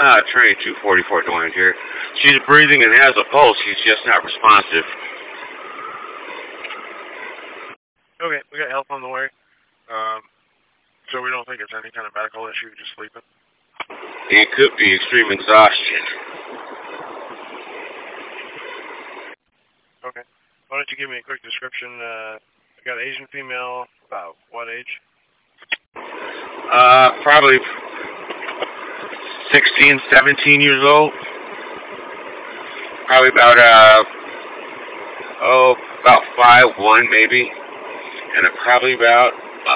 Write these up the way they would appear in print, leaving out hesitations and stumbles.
Train 244 going here. She's breathing and has a pulse. She's just not responsive. Okay, we got help on the way. So we don't think it's any kind of medical issue, just sleeping. It could be extreme exhaustion. Okay. Why don't you give me a quick description? I got an Asian female, about what age? Probably 16, 17 years old. Probably about, about 5'1" maybe. And probably about,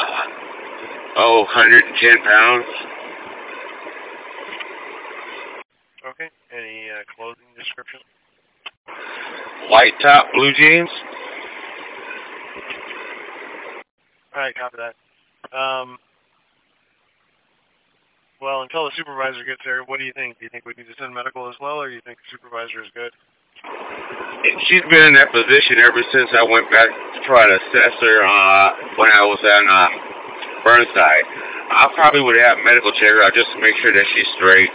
110 pounds. Okay. Any clothing description? White top, blue jeans. Alright, copy that. Well, until the supervisor gets there, what do you think? Do you think we need to send medical as well, or do you think the supervisor is good? She's been in that position ever since I went back to try to assess her when I was on Burnside. I probably would have medical check her out just to make sure that she's straight.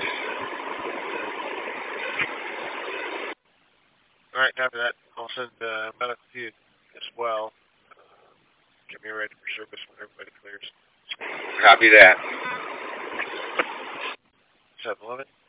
Alright, copy that. I'll send medical to you as well. Get me ready for service when everybody clears. Copy that. 7-Eleven.